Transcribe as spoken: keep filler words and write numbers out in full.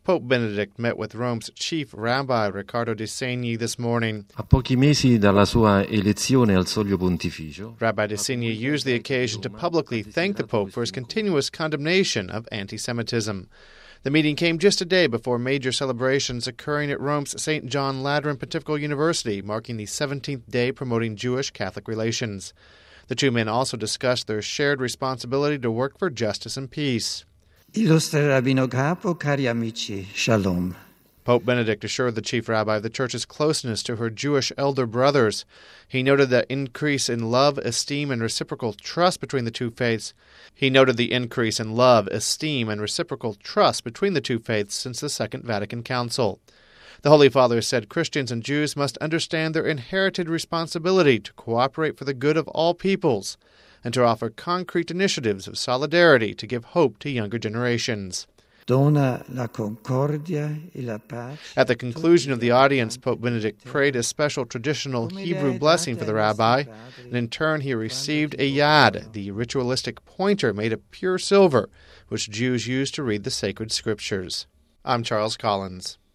Pope Benedict met with Rome's chief rabbi, Riccardo De Segni, this morning. A pochi mesi dalla sua elezione al soglio pontificio, Rabbi De Segni used the occasion to publicly thank the Pope for his continuous condemnation of anti-Semitism. The meeting came just a day before major celebrations occurring at Rome's Saint John Lateran Pontifical University, marking the seventeenth day promoting Jewish-Catholic relations. The two men also discussed their shared responsibility to work for justice and peace. Illustre Rabbino Capo, cari amici, shalom. Pope Benedict assured the chief rabbi of the Church's closeness to her Jewish elder brothers. He noted the increase in love, esteem, and reciprocal trust between the two faiths. He noted the increase in love, esteem, and reciprocal trust between the two faiths since the Second Vatican Council. The Holy Father said Christians and Jews must understand their inherited responsibility to cooperate for the good of all peoples and to offer concrete initiatives of solidarity to give hope to younger generations. Dona la concordia e la pace. At the conclusion of the audience, Pope Benedict prayed a special traditional Hebrew blessing for the rabbi, and in turn he received a yad, the ritualistic pointer made of pure silver, which Jews use to read the sacred scriptures. I'm Charles Collins.